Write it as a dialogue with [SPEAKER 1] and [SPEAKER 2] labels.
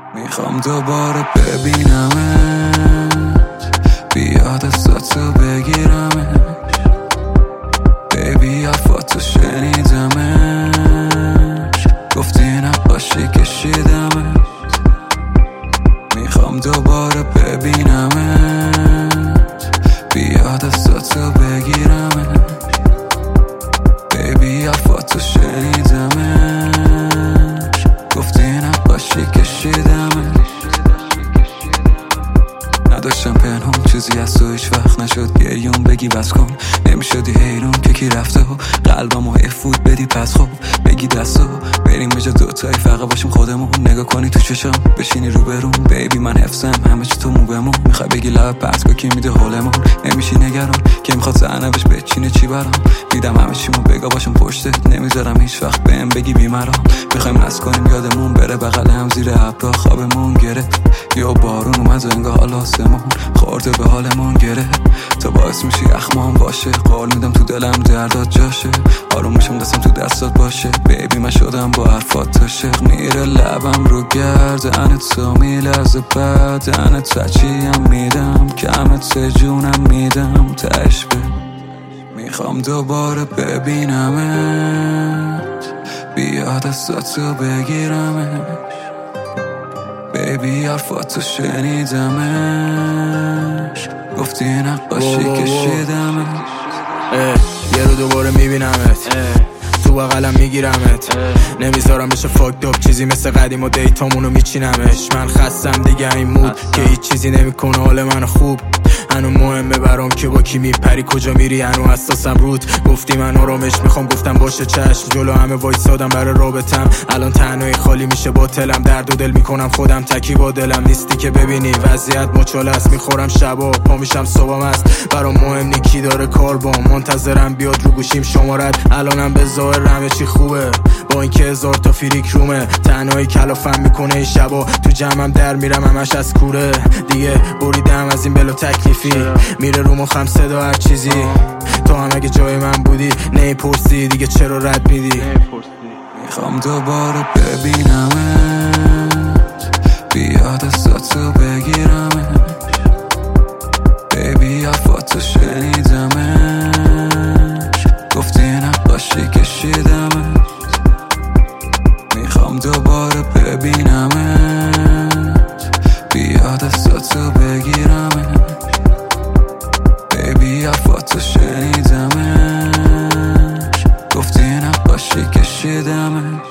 [SPEAKER 1] میخوام دوباره ببینمت، بیاد دستاتو بگیرمت. بیبی حرفاتو شنیدمش، گفتی نقاشی کشیدمت. میخوام دوباره ببینمت، بیاد دستاتو بگیرمت. بیبی حرفاتو شنیدمش، گفتی نقاشی کشیدمت. نداشتم پنهون چیزی از تو هیچ وقت نشد گریون بگی بس کن. نمیشدی حیرون که کی رفته و قلبمو افود بدی پس خب بگی دستو بریم بجا دوتایی فقط باشیم خودمون. نگاه کنی تو چشم بشینی رو برون. بیبی من حفظم همه چی تو مو بمون. میخوای بگی لب پس که میده حالمون. نمیشی نگران که میخواد زنبش بچینه چی برام. دیدم همه چیمو بگا باشم پشتت نمیذارم هیچ وقت بهم بگی بیمارم. میخوایم مست کنیم یادمون بره بغل هم زیر ابرا خوابمون گرفت. یا بارون اومد و انگار حال آسمون خورده به حالمون گرفت. تو باعث میشی اخمام باشه قول میدم تو دلم دردات جاشه. آروم میشم دستم تو دستات باشه. بیبی من شدم با حرفات عاشق. میره لبم رو گردنت تو میلرزه بدنت. ترجیحم میدم کمت جونم میدم تشبه. میخوام دوباره ببینمت، بیاد دستاتو بگیرمت. بیبی حرفاتو شنیدمش، گفتی نقاشی کشیدمش.
[SPEAKER 2] یه رو دوباره میبینمت، تو بغلم میگیرمت. نمیذارم بشه فاکد اپ چیزی مثل قدیم و دیتامونو میچینمش. من خستم دیگه این مود که هیچ چیزی نمیکنه حال منو خوب. هنو مهمه برام که با کی میپری کجا میری. هنو حساسم رود گفتی من آرامش میخوام گفتم باشه چشم. جلو همه وایسادم برای رابطم. الان تنهایی خالی میشه باطلم. درد و دل میکنم خودم تکی با دلم. نیستی که ببینی وضعیت مچاله است. میخورم شبا پا میشم صبحم است. برام مهم نی کی داره کار با منتظرم بیاد رو گوشیم شمارت. الانم به ظاهر همه چی خوبه با اینکه 1000 تا فریک رومه. تنهایی کلافم میکنه این شبا. تو جمعم در میرم همش از کوره. دیگه بریدم از این بلا تکلیفی. میره رو مخم صدا هر چیزی. تو هم اگه جای من بودی نمیپرسی دیگه چرا رد میدی.
[SPEAKER 1] میخوام دوباره ببینمت، بیاد دستاتو بگیرمت. بیبی حرفاتو شنیدمش، گفتی نقاشی کشیدمت. میخوام دوباره ببینمت، بیاد دستاتو بگیرمت. بیبی حرفاتو شنیدمش، گفتی نقاشی کشیدمت.